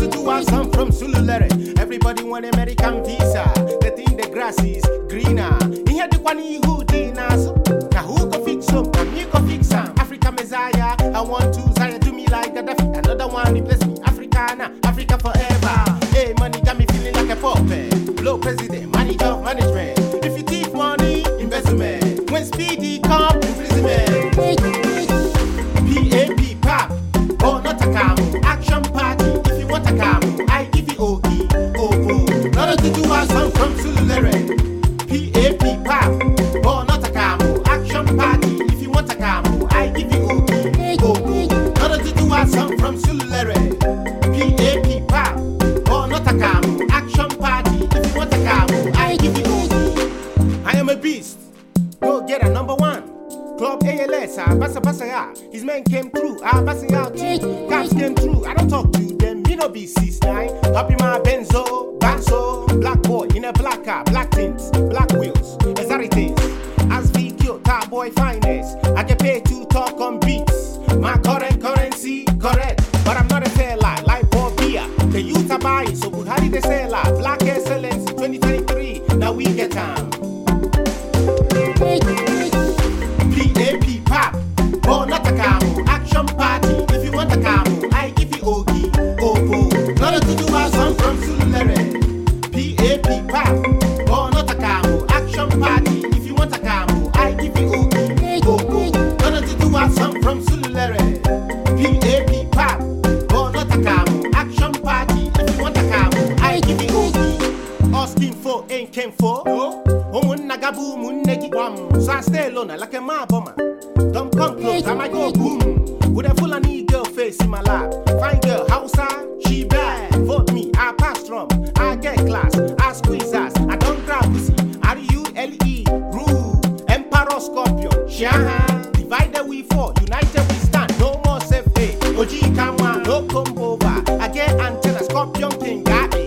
to us, I'm from Sululere. Everybody want American visa. They think the grass is greener. In here the one who dinas. Now who go fix some? Me go fix some. Africa Messiah. I want to Zaya do me like Gaddafi. Another one replace me. Africana, Africa forever. Hey, money got me feeling like a puppet. Blow president, manager of management. If you thief money, investment. When speedy come, imprisonment. PAP, pop, oh not a camo. Action party, if you want a camo. I give you OE, oh. Not to do us, I'm from Sululere. PAP, pop, oh not a camo. Action party, if you want a camo. I give you OE, oh. Not to do us, I'm from Sululere. PAP, pop, oh not a camo. Action party, if you want a camo. I give you OE. I am a beast. Go get a number one. Club ALS, Bassa, his men came through, passing out too. Cops came through, I don't talk to them, me no be 6'9". Happy my Benzo, black boy in a black car, black tints, black wheels, exotic things. As VQ, top boy finest, I get paid to talk on beats. My current currency, correct, but I'm not a fair lie, like Bob Beer. The youth are buying, so good, how did they say lie? Black excellence, 2023, now we get time. PAP, pop, oh not a camo. Action party, if you want a camo. I give you OE, oh. Not to do us, I'm from Sululere. PAP, pop, oh not a camo. Action party, if you want a camo. I give you OE, oh. Not to do us, I'm from Sululere. PAP, pop, oh not a camo. Action party, if you want a camo. I give you OE. All skin for ain't came for. Nagabu munnegi wam. So I stay alone like a mob bomber. Don't come close, I might go boom. With a full and girl face in my lap. Fine girl, Hausa, she bad. Vote me, I pass from. I get class, I squeeze ass. I don't grab pussy. RULE, rule. Emperor Scorpion, Shahan. Divided we fall, united we stand. No more safe. OG Kamwa, no come over. I get antenna, Scorpion King, got it.